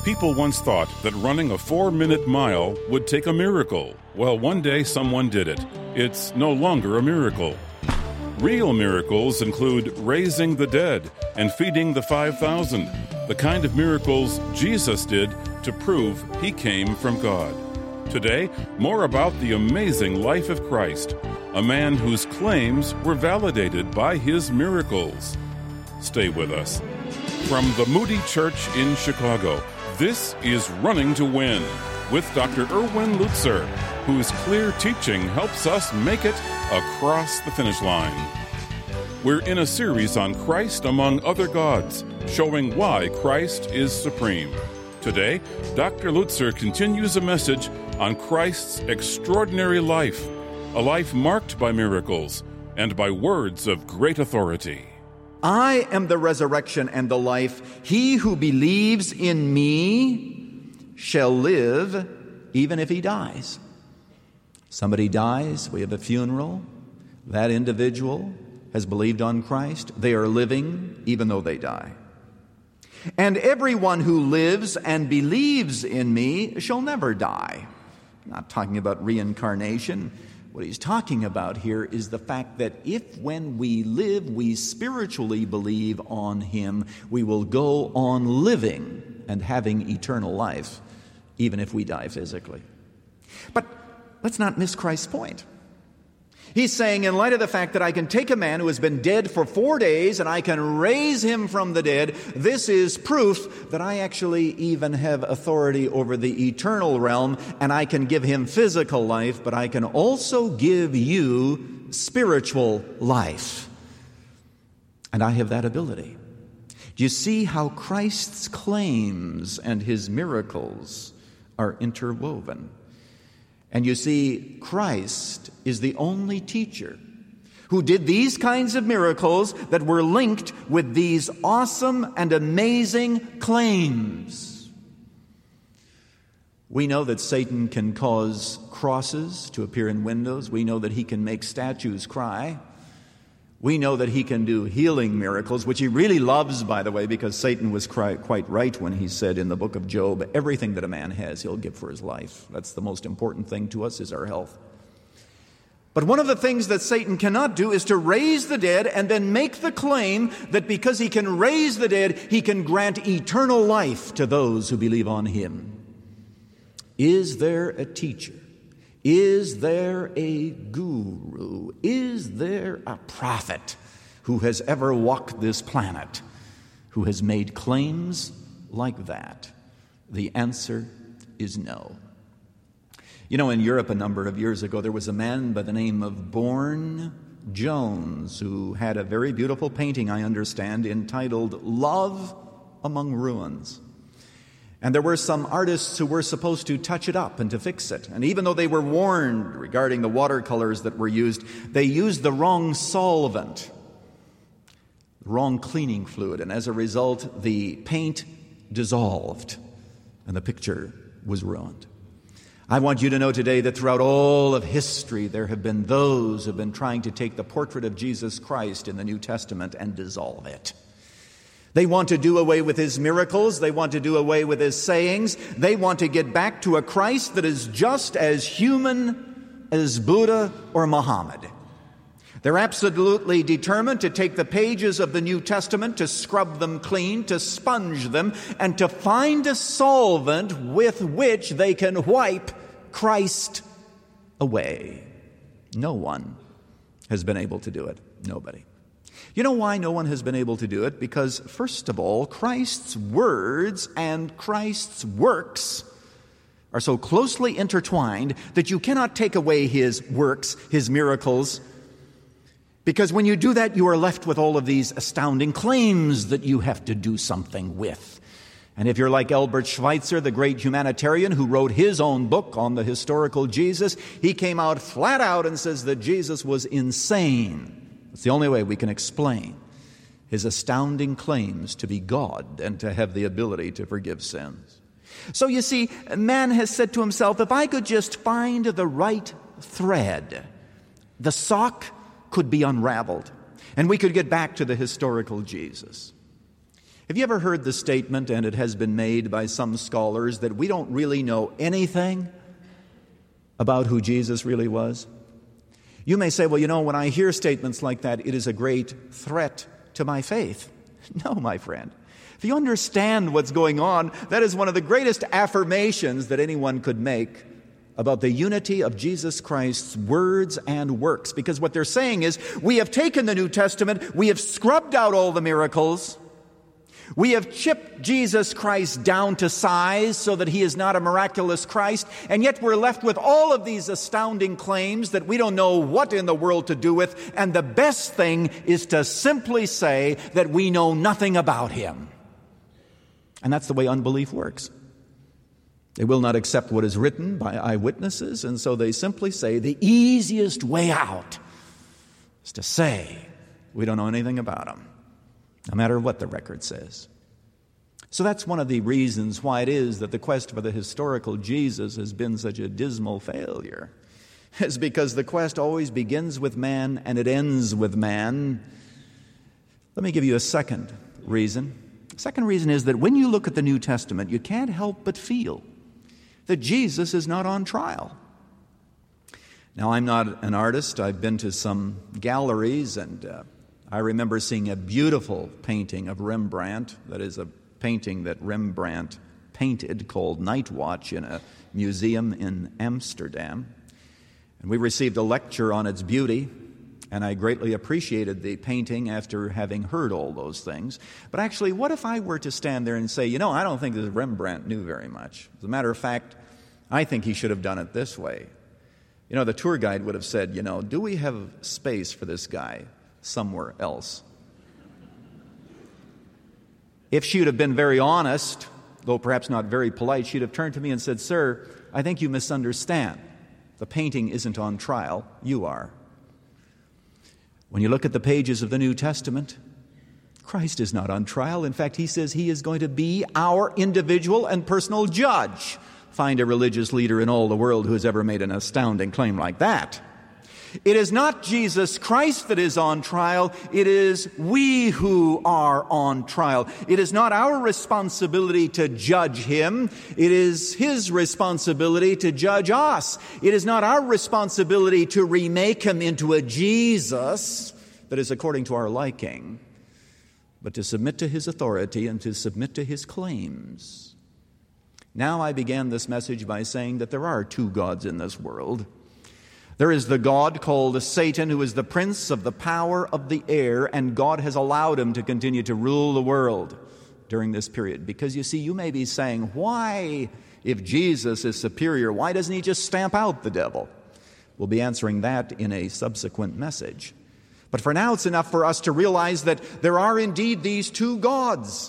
People once thought that running a 4-minute mile would take a miracle. Well, one day someone did it. It's no longer a miracle. Real miracles include raising the dead and feeding the 5,000, the kind of miracles Jesus did to prove he came from God. Today, more about the amazing life of Christ, a man whose claims were validated by his miracles. Stay with us. From the Moody Church in Chicago, this is Running to Win with Dr. Erwin Lutzer, whose clear teaching helps us make it across the finish line. We're in a series on Christ among other gods, showing why Christ is supreme. Today, Dr. Lutzer continues a message on Christ's extraordinary life, a life marked by miracles and by words of great authority. I am the resurrection and the life. He who believes in me shall live even if he dies. Somebody dies, we have a funeral. That individual has believed on Christ. They are living even though they die. And everyone who lives and believes in me shall never die. I'm not talking about reincarnation. What he's talking about here is the fact that if when we live, we spiritually believe on him, we will go on living and having eternal life, even if we die physically. But let's not miss Christ's point. He's saying, in light of the fact that I can take a man who has been dead for 4 days and I can raise him from the dead, this is proof that I actually even have authority over the eternal realm, and I can give him physical life, but I can also give you spiritual life. And I have that ability. Do you see how Christ's claims and his miracles are interwoven? And you see, Christ is the only teacher who did these kinds of miracles that were linked with these awesome and amazing claims. We know that Satan can cause crosses to appear in windows. We know that he can make statues cry. We know that he can do healing miracles, which he really loves, by the way, because Satan was quite right when he said in the book of Job, everything that a man has, he'll give for his life. That's the most important thing to us, is our health. But one of the things that Satan cannot do is to raise the dead and then make the claim that because he can raise the dead, he can grant eternal life to those who believe on him. Is there a teacher? Is there a guru? Is there a prophet who has ever walked this planet who has made claims like that? The answer is no. You know, in Europe a number of years ago, there was a man by the name of Bourne Jones who had a very beautiful painting, I understand, entitled Love Among Ruins. And there were some artists who were supposed to touch it up and to fix it. And even though they were warned regarding the watercolors that were used, they used the wrong solvent, the wrong cleaning fluid. And as a result, the paint dissolved and the picture was ruined. I want you to know today that throughout all of history, there have been those who have been trying to take the portrait of Jesus Christ in the New Testament and dissolve it. They want to do away with his miracles. They want to do away with his sayings. They want to get back to a Christ that is just as human as Buddha or Muhammad. They're absolutely determined to take the pages of the New Testament, to scrub them clean, to sponge them, and to find a solvent with which they can wipe Christ away. No one has been able to do it. Nobody. You know why no one has been able to do it? Because, first of all, Christ's words and Christ's works are so closely intertwined that you cannot take away his works, his miracles, because when you do that, you are left with all of these astounding claims that you have to do something with. And if you're like Albert Schweitzer, the great humanitarian who wrote his own book on the historical Jesus, he came out flat out and says that Jesus was insane. It's the only way we can explain his astounding claims to be God and to have the ability to forgive sins. So you see, man has said to himself, if I could just find the right thread, the sock could be unraveled, and we could get back to the historical Jesus. Have you ever heard the statement, and it has been made by some scholars, that we don't really know anything about who Jesus really was? You may say, well, when I hear statements like that, it is a great threat to my faith. No, my friend. If you understand what's going on, that is one of the greatest affirmations that anyone could make about the unity of Jesus Christ's words and works. Because what they're saying is, we have taken the New Testament, we have scrubbed out all the miracles, we have chipped Jesus Christ down to size so that he is not a miraculous Christ, and yet we're left with all of these astounding claims that we don't know what in the world to do with, and the best thing is to simply say that we know nothing about him. And that's the way unbelief works. They will not accept what is written by eyewitnesses, and so they simply say the easiest way out is to say we don't know anything about him, no matter what the record says. So that's one of the reasons why it is that the quest for the historical Jesus has been such a dismal failure. It's because the quest always begins with man and it ends with man. Let me give you a second reason. The second reason is that when you look at the New Testament, you can't help but feel that Jesus is not on trial. Now, I'm not an artist. I've been to some galleries, and I remember seeing a beautiful painting of Rembrandt. That is a painting that Rembrandt painted called Night Watch in a museum in Amsterdam. And we received a lecture on its beauty, and I greatly appreciated the painting after having heard all those things. But actually, what if I were to stand there and say, I don't think that Rembrandt knew very much. As a matter of fact, I think he should have done it this way. The tour guide would have said, do we have space for this guy somewhere else? If she would have been very honest, though perhaps not very polite, she'd have turned to me and said, "Sir, I think you misunderstand. The painting isn't on trial. You are." When you look at the pages of the New Testament, Christ is not on trial. In fact, he says he is going to be our individual and personal judge. Find a religious leader in all the world who has ever made an astounding claim like that. It is not Jesus Christ that is on trial. It is we who are on trial. It is not our responsibility to judge him. It is his responsibility to judge us. It is not our responsibility to remake him into a Jesus that is according to our liking, but to submit to his authority and to submit to his claims. Now, I began this message by saying that there are two gods in this world. There is the God called Satan, who is the prince of the power of the air, and God has allowed him to continue to rule the world during this period. Because you see, you may be saying, why, if Jesus is superior, why doesn't he just stamp out the devil? We'll be answering that in a subsequent message. But for now, it's enough for us to realize that there are indeed these two gods.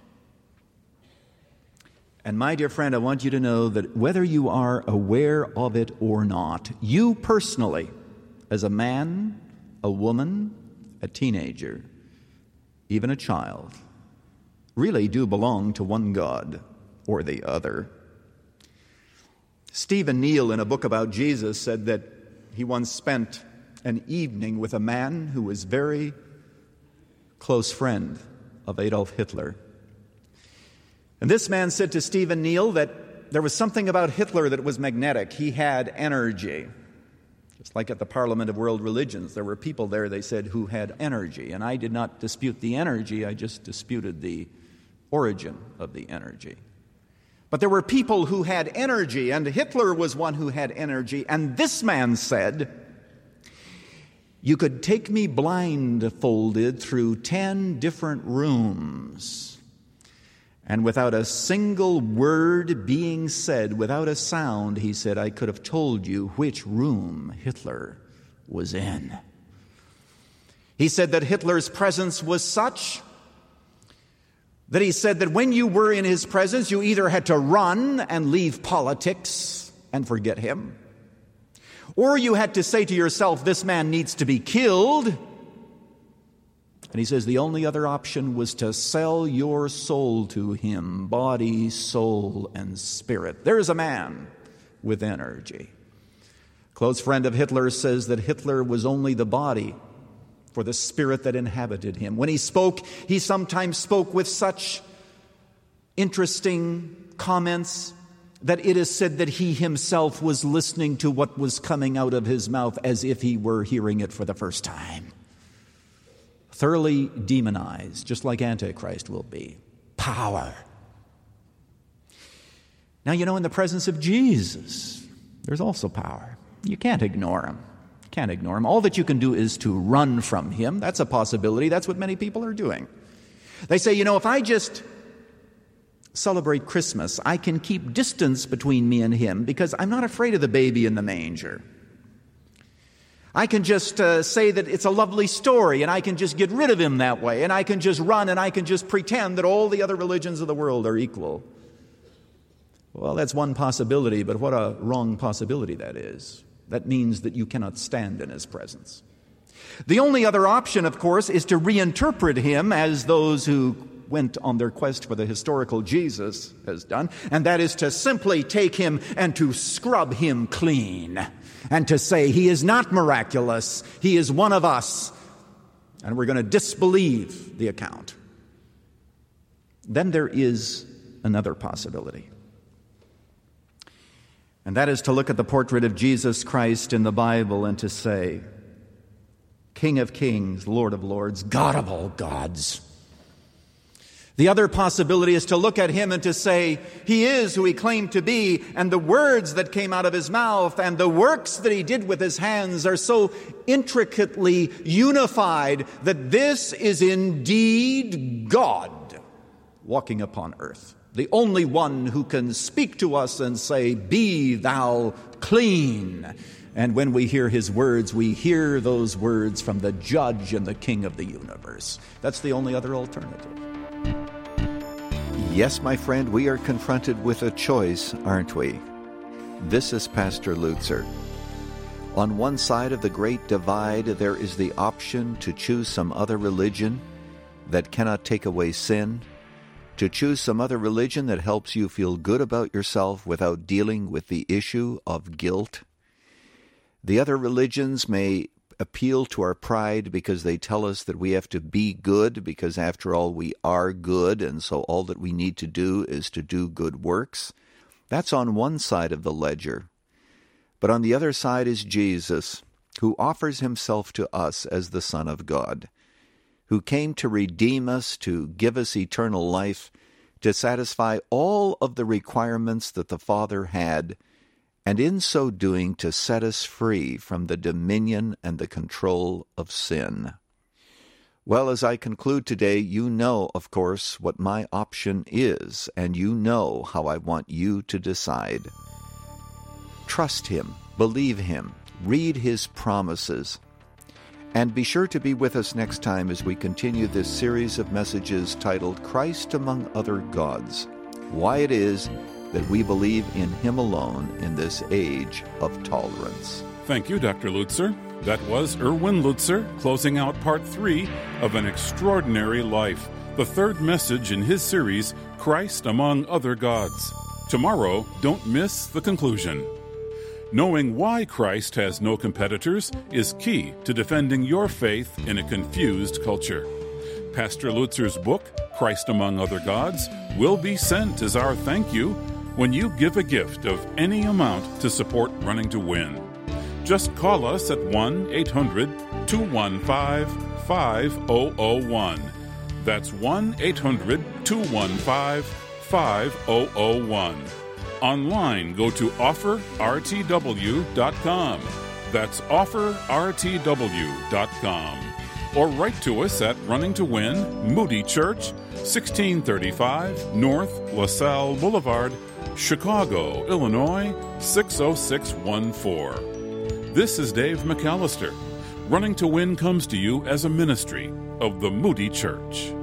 And my dear friend, I want you to know that whether you are aware of it or not, you personally, as a man, a woman, a teenager, even a child, really do belong to one God or the other. Stephen Neal, in a book about Jesus, said that he once spent an evening with a man who was very close friend of Adolf Hitler. And this man said to Stephen Neal that there was something about Hitler that was magnetic. He had energy. Just like at the Parliament of World Religions, there were people there, they said, who had energy. And I did not dispute the energy, I just disputed the origin of the energy. But there were people who had energy, and Hitler was one who had energy. And this man said, "You could take me blindfolded through 10 different rooms, and without a single word being said, without a sound," he said, "I could have told you which room Hitler was in." He said that Hitler's presence was such that he said that when you were in his presence, you either had to run and leave politics and forget him, or you had to say to yourself, "This man needs to be killed." And he says the only other option was to sell your soul to him, body, soul, and spirit. There's a man with energy. A close friend of Hitler says that Hitler was only the body for the spirit that inhabited him. When he spoke, he sometimes spoke with such interesting comments that it is said that he himself was listening to what was coming out of his mouth as if he were hearing it for the first time. Thoroughly demonized, just like Antichrist will be. Power. Now, in the presence of Jesus, there's also power. You can't ignore him. Can't ignore him. All that you can do is to run from him. That's a possibility. That's what many people are doing. They say, if I just celebrate Christmas, I can keep distance between me and him because I'm not afraid of the baby in the manger. I can just say that it's a lovely story and I can just get rid of him that way, and I can just run and I can just pretend that all the other religions of the world are equal. Well, that's one possibility, but what a wrong possibility that is. That means that you cannot stand in his presence. The only other option, of course, is to reinterpret him as those who went on their quest for the historical Jesus has done, and that is to simply take him and to scrub him clean, and to say he is not miraculous, he is one of us, and we're going to disbelieve the account. Then there is another possibility, and that is to look at the portrait of Jesus Christ in the Bible and to say, King of kings, Lord of lords, God of all gods. The other possibility is to look at him and to say, he is who he claimed to be, and the words that came out of his mouth and the works that he did with his hands are so intricately unified that this is indeed God walking upon earth. The only one who can speak to us and say, be thou clean. And when we hear his words, we hear those words from the judge and the king of the universe. That's the only other alternative. Yes, my friend, we are confronted with a choice, aren't we? This is Pastor Lutzer. On one side of the great divide, there is the option to choose some other religion that cannot take away sin, to choose some other religion that helps you feel good about yourself without dealing with the issue of guilt. The other religions may appeal to our pride because they tell us that we have to be good because, after all, we are good, and so all that we need to do is to do good works. That's on one side of the ledger. But on the other side is Jesus, who offers himself to us as the Son of God, who came to redeem us, to give us eternal life, to satisfy all of the requirements that the Father had, and in so doing to set us free from the dominion and the control of sin. Well, as I conclude today, you know, of course, what my option is, and you know how I want you to decide. Trust him, believe him, read his promises, and be sure to be with us next time as we continue this series of messages titled Christ Among Other Gods, why it is that we believe in him alone in this age of tolerance. Thank you, Dr. Lutzer. That was Erwin Lutzer closing out part 3 of An Extraordinary Life, the third message in his series, Christ Among Other Gods. Tomorrow, don't miss the conclusion. Knowing why Christ has no competitors is key to defending your faith in a confused culture. Pastor Lutzer's book, Christ Among Other Gods, will be sent as our thank you when you give a gift of any amount to support Running to Win. Just call us at 1-800-215-5001. That's 1-800-215-5001. Online, go to offerrtw.com. That's offerrtw.com. Or write to us at Running to Win, Moody Church, 1635 North LaSalle Boulevard, Chicago, Illinois, 60614. This is Dave McAllister. Running to Win comes to you as a ministry of the Moody Church.